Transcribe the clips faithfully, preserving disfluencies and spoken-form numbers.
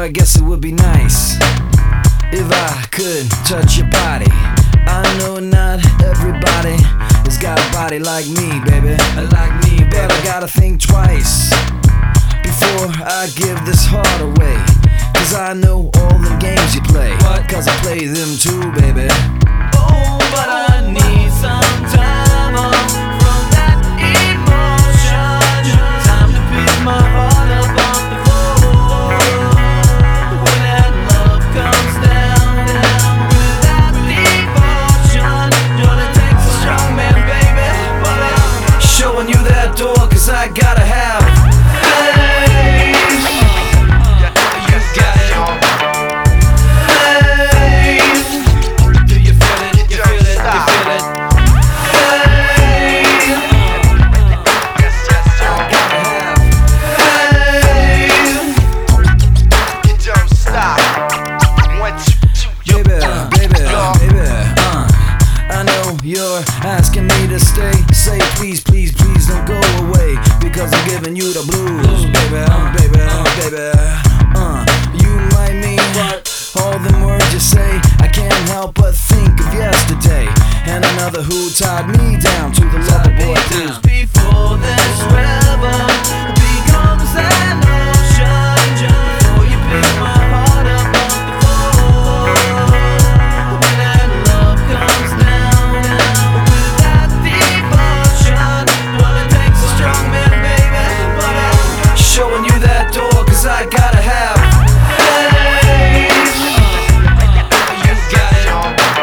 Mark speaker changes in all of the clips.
Speaker 1: I guess it would be nice if I could touch your body. I know not everybody has got a body like me, baby. Like me, baby. But I gotta think twice before I give this heart away. Cause I know all the games you play. What? Cause I play them too, baby.
Speaker 2: Oh, but I need some time off from that emotion. Time to pick my heart up off the floor. When that love comes down, down without devotion. Gonna take a strong man, baby. But I'm
Speaker 1: showing you that door, cause I gotta have faith. You got it. Faith. Do you feel it? You feel it? You feel it? Faith. Yes, yes, I gotta have faith.
Speaker 3: You don't stop. One, two, two,
Speaker 1: Baby, baby, baby, uh, I know you're asking me to stay. Say please, please, please don't go away, because I'm giving you the blues, baby, uh, baby, uh, baby. Uh, you might mean all them words you say. I can't help but think of yesterday and another who tied me down to the lover boy blues.
Speaker 2: before this river becomes an ocean. Before you pick my heart up off the floor. When that love comes down, down without devotion. Well, it takes a strong man, baby. But I'm
Speaker 1: Showing you that door, cause I gotta have faith. You got it.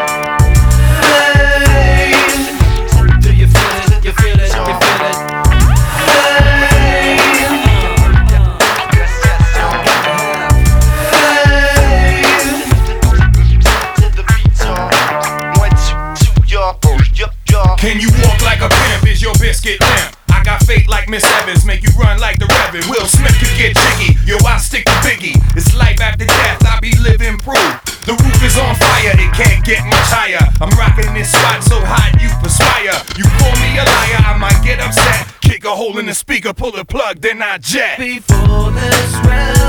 Speaker 1: Faith. Do you feel it? You feel it? You feel it? Faith.
Speaker 3: yes, yes,
Speaker 1: I gotta have faith.
Speaker 3: to the beat, y'all. One, two, two, y'all. Yup, y'all.
Speaker 4: Can you walk like a pimp? Is your biscuit limp? I got fate like Miss Evans, make you run like the Reverend. Will Smith could get jiggy, yo, I stick to Biggie. It's life after death, I be living proof. The roof is on fire, it can't get much higher. I'm rocking this spot so hot you perspire. You call me a liar, I might get upset. Kick a hole in the speaker, pull the plug, then I jet.
Speaker 2: before this river